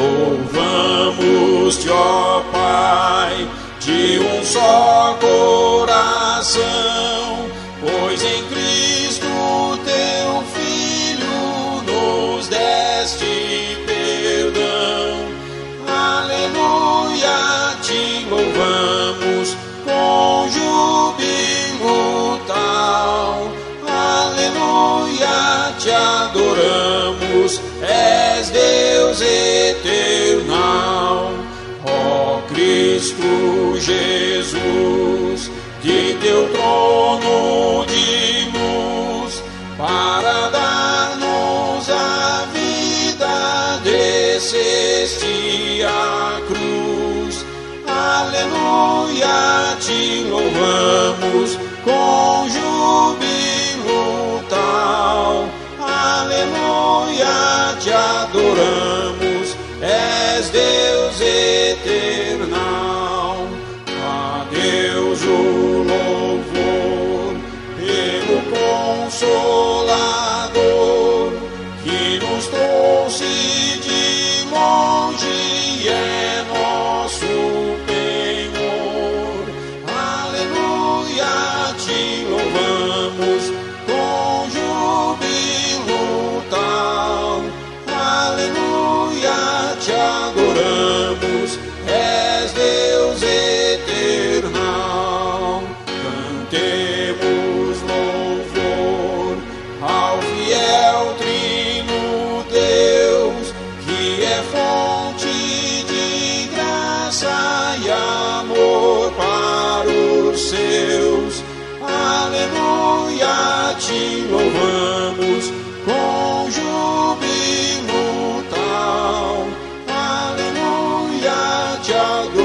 Louvamos-te, ó Pai, de um só coração, pois em Cristo teu Filho nos deste perdão. Aleluia, te louvamos com júbilo tal. Aleluia, te adoramos, és Deus eternal. Ó Cristo Jesus, de teu trono de luz, para dar-nos a vida, desceste à cruz. Aleluia, te louvamos com júbilo tal. Aleluia, te adoramos, és Deus eternal. A Deus o louvor pelo Consolador, que nos trouxe de longe, é nosso penhor. Aleluia, te louvamos com júbilo tal. Aleluia, te adoramos, és Deus eternal. Cantemos louvor ao fiel trino Deus, que é fonte de graça e amor para os seus. Aleluia, te louvamos com júbilo tal. Aleluia, te adoramos,